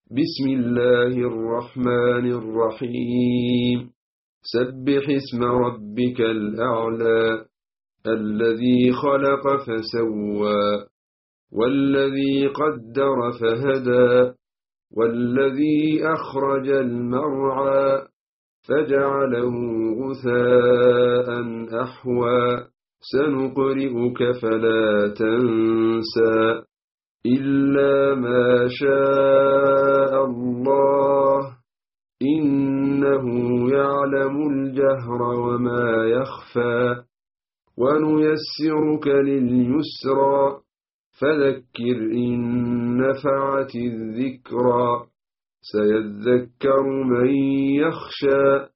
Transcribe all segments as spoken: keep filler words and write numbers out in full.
بسم الله الرحمن الرحيم سبح اسم ربك الأعلى الذي خلق فسوى والذي قدر فهدى والذي أخرج المرعى فجعله غثاء أحوى سنقرئك فلا تنسى إلا ما شاء الله إنه يعلم الجهر وما يخفى ونيسرك لليسرى فذكر إن نفعت الذكرى سيذكر من يخشى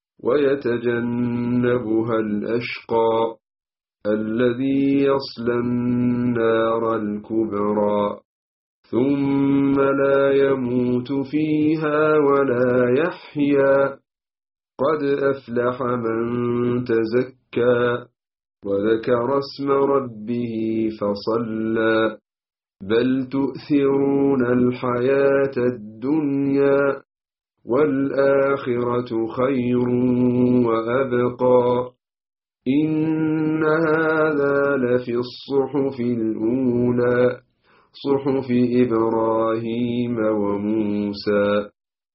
ويتجنبها الأشقى الذي يصلى النار الكبرى ثم لا يموت فيها ولا يحيا قد أفلح من تزكى وذكر اسم ربه فصلى بل تؤثرون الحياة الدنيا والآخرة خير وأبقى إن هذا لفي الصحف الأولى صحف إبراهيم وموسى